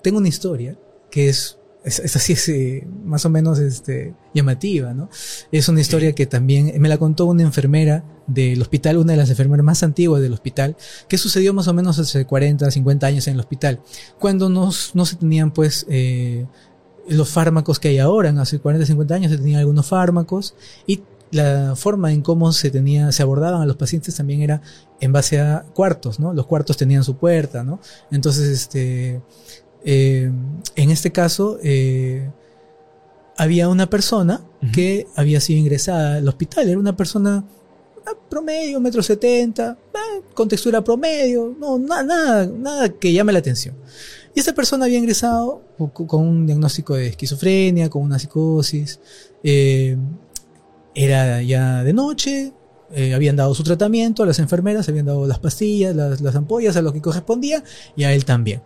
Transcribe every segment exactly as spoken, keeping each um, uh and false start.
tengo una historia que es, es, es así, es eh, más o menos este, llamativa, ¿no? Es una historia sí. que también me la contó una enfermera del hospital, una de las enfermeras más antiguas del hospital, que sucedió más o menos hace cuarenta, cincuenta años en el hospital, cuando nos, no se tenían pues eh, los fármacos que hay ahora. Hace cuarenta, cincuenta años se tenían algunos fármacos, y la forma en cómo se tenía, se abordaban a los pacientes también era en base a cuartos, ¿no? Los cuartos tenían su puerta, ¿no? Entonces, este, eh, en este caso, eh, había una persona uh-huh. que había sido ingresada al hospital. Era una persona promedio, metro setenta, con textura promedio, no, nada, nada, nada que llame la atención. Y esta persona había ingresado con un diagnóstico de esquizofrenia, con una psicosis. Eh, era ya de noche, eh, habían dado su tratamiento, a las enfermeras habían dado las pastillas, las, las ampollas, a lo que correspondía, y a él también.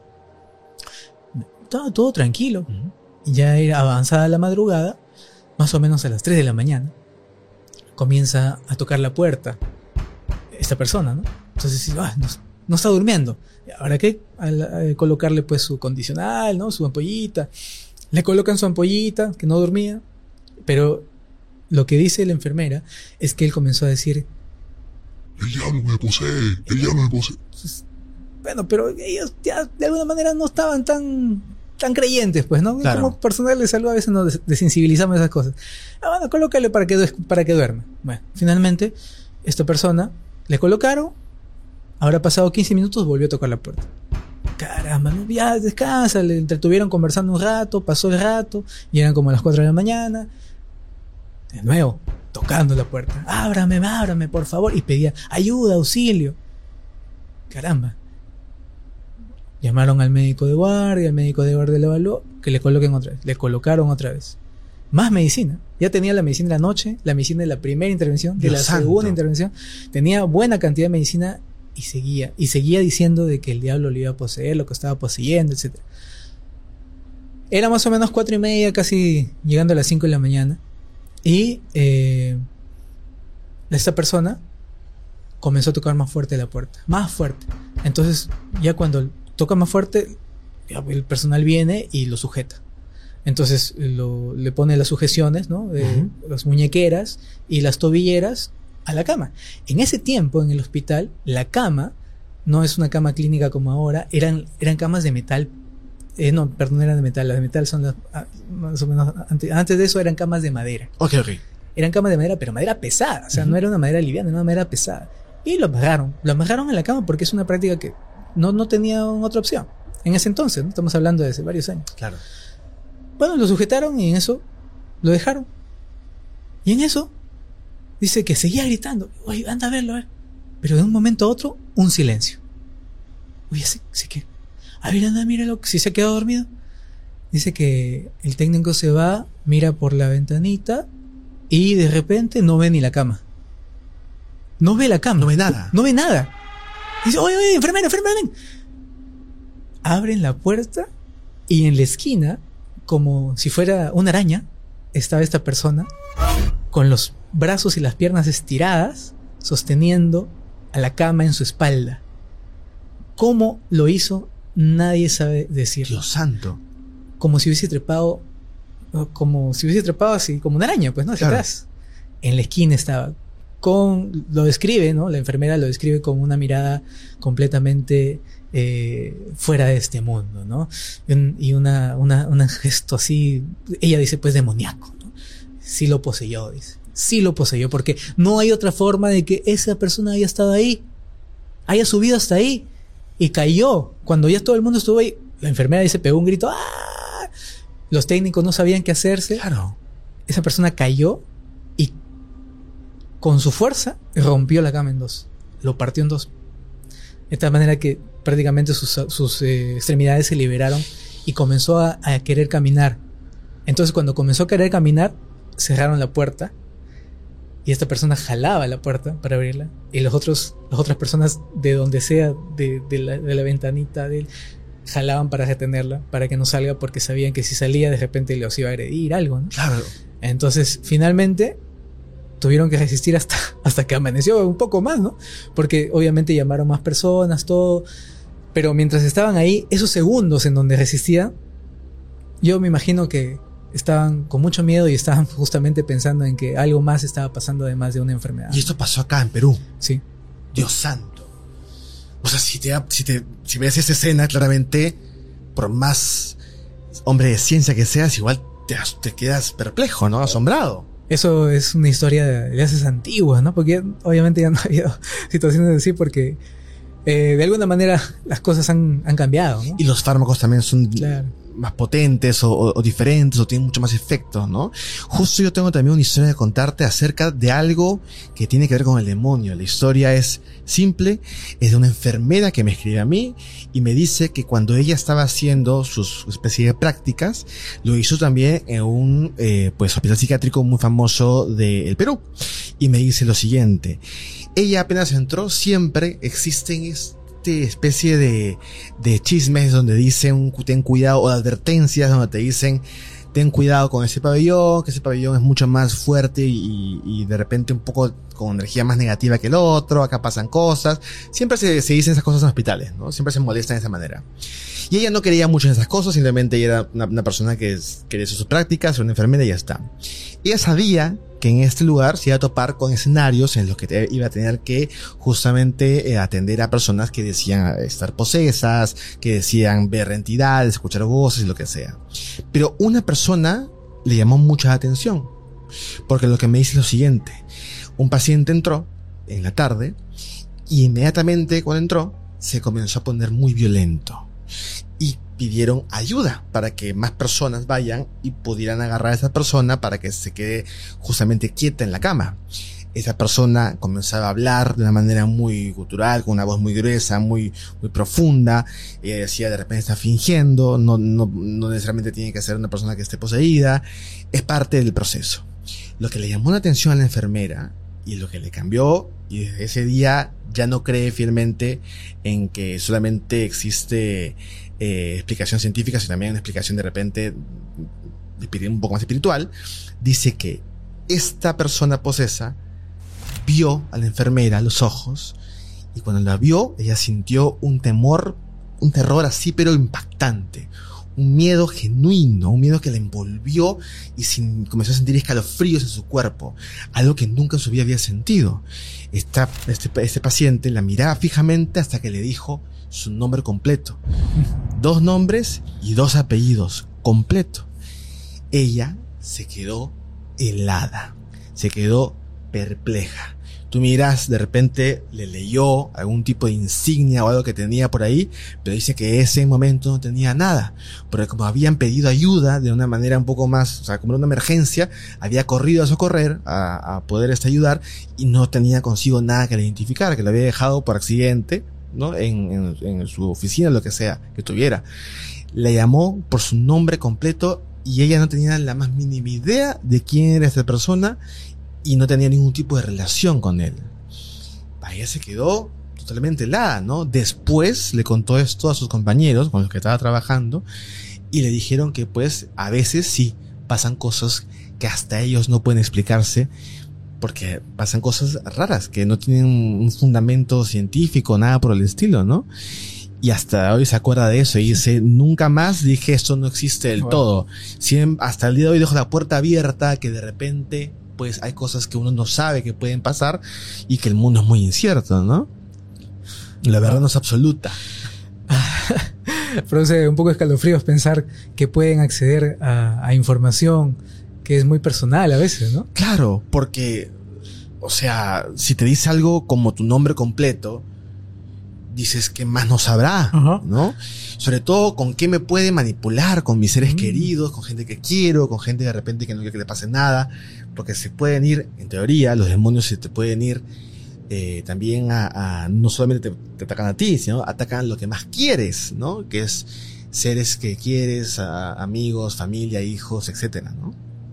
Estaba todo tranquilo. Uh-huh. Ya era avanzada la madrugada, más o menos a las tres de la mañana. Comienza a tocar la puerta esta persona, ¿no? Entonces, ah, no, no está durmiendo. ¿Ahora qué? Al, al colocarle pues su condicional, ¿no? Su ampollita. Le colocan su ampollita, que no dormía. Pero lo que dice la enfermera es que él comenzó a decir: el diablo me posee, el diablo me posee. Entonces, bueno, pero ellos ya de alguna manera no estaban tan... tan creyentes, pues, ¿no? Claro. Como personal de salud a veces nos desensibilizamos esas cosas. Ah, bueno, colócale para que, para que duerma. Bueno, finalmente, esta persona le colocaron. Habrá pasado quince minutos, volvió a tocar la puerta. Caramba, no, ya descansa. Le entretuvieron conversando un rato, pasó el rato, y eran como las cuatro de la mañana. De nuevo, tocando la puerta. Ábrame, ábrame, por favor. Y pedía ayuda, auxilio. Caramba. Llamaron al médico de guardia, el médico de guardia le evaluó, que le coloquen otra vez. Le colocaron otra vez. Más medicina. Ya tenía la medicina de la noche, la medicina de la primera intervención, de Dios la santo. segunda intervención. Tenía buena cantidad de medicina y seguía. Y seguía diciendo de que el diablo le iba a poseer, lo que estaba poseyendo, etcétera. Era más o menos cuatro y media, casi llegando a las cinco de la mañana. Y eh, esta persona comenzó a tocar más fuerte la puerta. Más fuerte. Entonces, ya cuando toca más fuerte, el personal viene y lo sujeta. Entonces lo, le pone las sujeciones, ¿no? De uh-huh. las muñequeras y las tobilleras a la cama. En ese tiempo, en el hospital, la cama no es una cama clínica como ahora, eran, eran camas de metal. Eh, no, perdón, eran de metal. Las de metal son las, más o menos, antes, antes de eso eran camas de madera. Ok, ok. Eran camas de madera, pero madera pesada. O sea, uh-huh. no era una madera liviana, era una madera pesada. Y lo amarraron. Lo amarraron en la cama porque es una práctica que No, no tenía otra opción. En ese entonces, ¿no? Estamos hablando de hace varios años. Claro. Bueno, lo sujetaron y en eso lo dejaron. Y en eso dice que seguía gritando. Oye, anda a verlo, a ver. Pero de un momento a otro, un silencio. Oye, sí, sí que. A ver, anda, míralo, si se ha quedado dormido. Dice que el técnico se va, mira por la ventanita y de repente no ve ni la cama. No ve la cama. No ve nada. No ve nada. Dice, oye, oye, enfermera, enfermera, ven. Abren la puerta y en la esquina, como si fuera una araña, estaba esta persona con los brazos y las piernas estiradas, sosteniendo a la cama en su espalda. ¿Cómo lo hizo? Nadie sabe decirlo. Dios santo. Como si hubiese trepado, como si hubiese trepado así, como una araña, pues, ¿no? Hacia claro. atrás. En la esquina estaba. Con, lo describe, ¿no? La enfermera lo describe con una mirada completamente eh, fuera de este mundo, ¿no? Y, un, y una, una, un gesto así, ella dice pues demoníaco, ¿no? Sí lo poseyó, dice. Sí lo poseyó, porque no hay otra forma de que esa persona haya estado ahí, haya subido hasta ahí y cayó. Cuando ya todo el mundo estuvo ahí, la enfermera dice, pegó un grito, ¡ah! Los técnicos no sabían qué hacerse. Claro. Esa persona cayó y con su fuerza rompió la cama en dos. Lo partió en dos. De tal manera que prácticamente sus, sus eh, extremidades se liberaron y comenzó a, a querer caminar. Entonces cuando comenzó a querer caminar, cerraron la puerta y esta persona jalaba la puerta para abrirla y los otros, las otras personas de donde sea, de, de, la, de la ventanita de él, jalaban para retenerla, para que no salga, porque sabían que si salía de repente los iba a agredir, algo, ¿no? Claro. Entonces finalmente tuvieron que resistir hasta, hasta que amaneció un poco más, ¿no? Porque obviamente llamaron más personas, todo. Pero mientras estaban ahí, esos segundos en donde resistía, yo me imagino que estaban con mucho miedo y estaban justamente pensando en que algo más estaba pasando además de una enfermedad. Y esto pasó acá en Perú. Sí. Dios santo. O sea, si te, si te, si ves esa escena, claramente, por más hombre de ciencia que seas, igual te, te quedas perplejo, ¿no? Asombrado. Eso es una historia de, de hace antiguas, ¿no? Porque obviamente ya no ha habido situaciones así porque eh, de alguna manera las cosas han, han cambiado, ¿no? Y los fármacos también son Claro. más potentes o, o, o diferentes o tienen mucho más efectos, ¿no? Justo yo tengo también una historia de contarte acerca de algo que tiene que ver con el demonio. La historia es simple, es de una enfermera que me escribe a mí y me dice que cuando ella estaba haciendo sus especie de prácticas, lo hizo también en un eh, pues hospital psiquiátrico muy famoso del Perú. Y me dice lo siguiente: ella apenas entró, siempre existen este especie de, de chismes donde dicen ten cuidado, o de advertencias donde te dicen ten cuidado con ese pabellón, que ese pabellón es mucho más fuerte y, y de repente un poco con energía más negativa que el otro, acá pasan cosas. Siempre se, se dicen esas cosas en hospitales, ¿no? Siempre se molestan de esa manera. Y ella no creía mucho en esas cosas, simplemente ella era una, una persona que quería hacer sus prácticas, una enfermera y ya está. Ella sabía que en este lugar se iba a topar con escenarios en los que te, iba a tener que justamente eh, atender a personas que decían estar posesas, que decían ver entidades, escuchar voces y lo que sea. Pero una persona le llamó mucha atención, porque lo que me dice es lo siguiente: un paciente entró en la tarde y inmediatamente cuando entró se comenzó a poner muy violento y pidieron ayuda para que más personas vayan y pudieran agarrar a esa persona para que se quede justamente quieta en la cama. Esa persona comenzaba a hablar de una manera muy gutural, con una voz muy gruesa, muy, muy profunda. Ella decía, de repente está fingiendo, no, no, no necesariamente tiene que ser una persona que esté poseída. Es parte del proceso. Lo que le llamó la atención a la enfermera y lo que le cambió, y desde ese día ya no cree fielmente en que solamente existe eh, explicación científica, sino también una explicación de repente un poco más espiritual. Dice que esta persona posesa vio a la enfermera a los ojos, y cuando la vio ella sintió un temor, un terror así pero impactante, un miedo genuino, un miedo que la envolvió y sin, comenzó a sentir escalofríos en su cuerpo, algo que nunca en su vida había sentido. Esta, este, este paciente la miraba fijamente hasta que le dijo su nombre completo, dos nombres y dos apellidos completo. Ella se quedó helada, se quedó perpleja. Tú miras, de repente le leyó algún tipo de insignia o algo que tenía por ahí, pero dice que ese momento no tenía nada, porque como habían pedido ayuda de una manera un poco más, o sea, como era una emergencia, había corrido a socorrer, a, a poder este, ayudar, y no tenía consigo nada que le identificara, que lo había dejado por accidente, ¿no? En, en, en su oficina, lo que sea que tuviera. Le llamó por su nombre completo y ella no tenía la más mínima idea de quién era esta persona y no tenía ningún tipo de relación con él. Ella se quedó totalmente helada, ¿no? Después le contó esto a sus compañeros con los que estaba trabajando y le dijeron que pues a veces sí pasan cosas que hasta ellos no pueden explicarse, porque pasan cosas raras que no tienen un fundamento científico, nada por el estilo, ¿no? Y hasta hoy se acuerda de eso y dice, nunca más dije esto no existe del bueno. todo. Siempre, hasta el día de hoy dejo la puerta abierta, que de repente pues hay cosas que uno no sabe que pueden pasar y que el mundo es muy incierto, ¿no? La verdad no es absoluta. Produce un poco de escalofríos pensar que pueden acceder a, a información que es muy personal a veces, ¿no? Claro, porque, o sea, si te dice algo como tu nombre completo, dices que más no sabrá, uh-huh. ¿no? Sobre todo con qué me puede manipular, con mis seres uh-huh. queridos, con gente que quiero, con gente de repente que no quiero que le pase nada, porque se pueden ir, en teoría, los demonios se te pueden ir eh, también a, a, no solamente te, te atacan a ti, sino atacan lo que más quieres, ¿no? Que es seres que quieres, a, amigos, familia, hijos, etcétera, ¿no?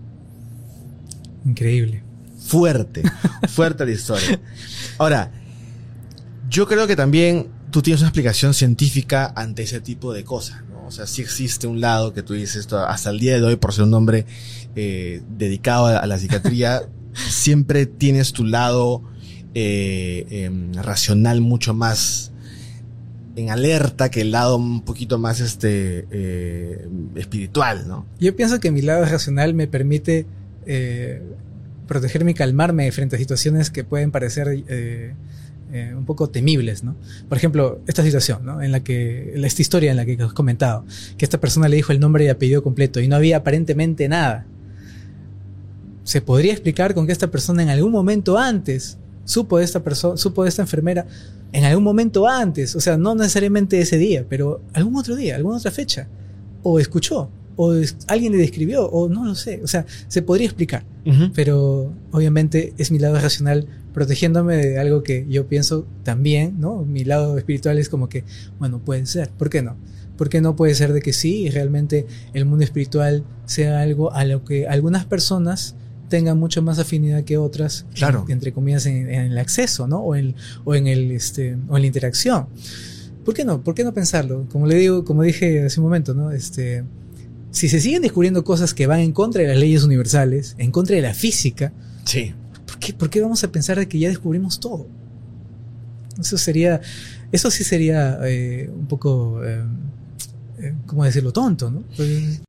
Increíble. Fuerte, fuerte la historia. Ahora, yo creo que también tú tienes una explicación científica ante ese tipo de cosas, ¿no? O sea, sí existe un lado que tú dices, esto, hasta el día de hoy, por ser un hombre eh, dedicado a, a la psiquiatría, siempre tienes tu lado eh, eh, racional mucho más en alerta que el lado un poquito más este eh, espiritual, ¿no? Yo pienso que mi lado racional me permite eh, protegerme y calmarme frente a situaciones que pueden parecer eh, eh, un poco temibles, ¿no? Por ejemplo, esta situación, ¿no? En la que, esta historia en la que has comentado, que esta persona le dijo el nombre y apellido completo y no había aparentemente nada. Se podría explicar con que esta persona en algún momento antes supo de esta persona, supo de esta enfermera en algún momento antes, o sea, no necesariamente ese día, pero algún otro día, alguna otra fecha, o escuchó, o es, alguien le describió, o no lo sé, o sea, se podría explicar, uh-huh. Pero obviamente es mi lado racional protegiéndome de algo que yo pienso también, ¿no? Mi lado espiritual es como que, bueno, puede ser, ¿por qué no? ¿Por qué no puede ser de que sí, realmente el mundo espiritual sea algo a lo que algunas personas tengan mucho más afinidad que otras, claro, en, entre comillas, en, en el acceso, ¿no? O en, o en el este o en la interacción. ¿Por qué no? ¿Por qué no pensarlo? Como le digo, como dije hace un momento, ¿no? Este, si se siguen descubriendo cosas que van en contra de las leyes universales, en contra de la física, sí. ¿Por qué, por qué vamos a pensar de que ya descubrimos todo? Eso sería, eso sí sería eh, un poco, eh, eh, ¿cómo decirlo? Tonto, ¿no? Pues,